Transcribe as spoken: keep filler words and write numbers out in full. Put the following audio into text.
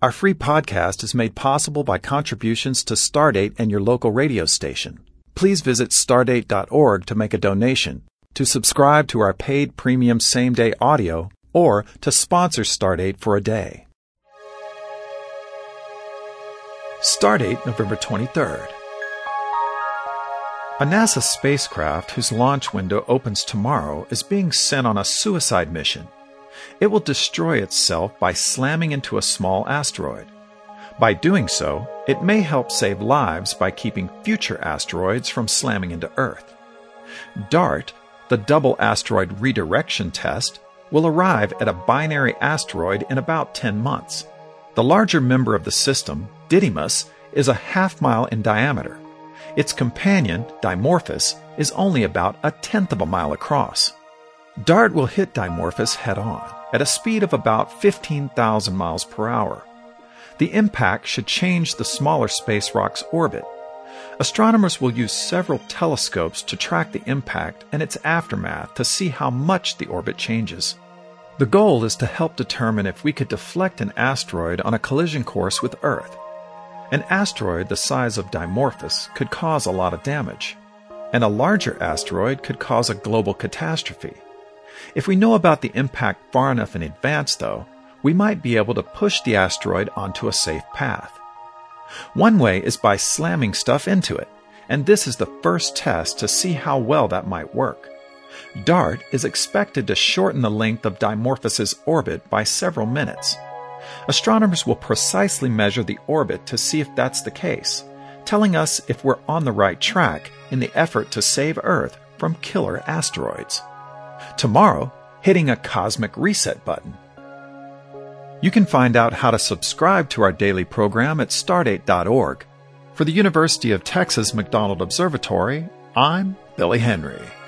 Our free podcast is made possible by contributions to Stardate and your local radio station. Please visit stardate dot org to make a donation, to subscribe to our paid premium same-day audio, or to sponsor Stardate for a day. Stardate, November twenty-third. A NASA spacecraft whose launch window opens tomorrow is being sent on a suicide mission. It will destroy itself by slamming into a small asteroid. By doing so, it may help save lives by keeping future asteroids from slamming into Earth. DART, the Double Asteroid Redirection Test, will arrive at a binary asteroid in about ten months. The larger member of the system, Didymos, is a half mile in diameter. Its companion, Dimorphos, is only about a tenth of a mile across. DART will hit Dimorphos head-on, at a speed of about fifteen thousand miles per hour. The impact should change the smaller space rock's orbit. Astronomers will use several telescopes to track the impact and its aftermath to see how much the orbit changes. The goal is to help determine if we could deflect an asteroid on a collision course with Earth. An asteroid the size of Dimorphos could cause a lot of damage, and a larger asteroid could cause a global catastrophe. If we know about the impact far enough in advance, though, we might be able to push the asteroid onto a safe path. One way is by slamming stuff into it, and this is the first test to see how well that might work. DART is expected to shorten the length of Dimorphos's orbit by several minutes. Astronomers will precisely measure the orbit to see if that's the case, telling us if we're on the right track in the effort to save Earth from killer asteroids. Tomorrow, hitting a cosmic reset button. You can find out how to subscribe to our daily program at stardate dot org. For the University of Texas McDonald Observatory, I'm Billy Henry.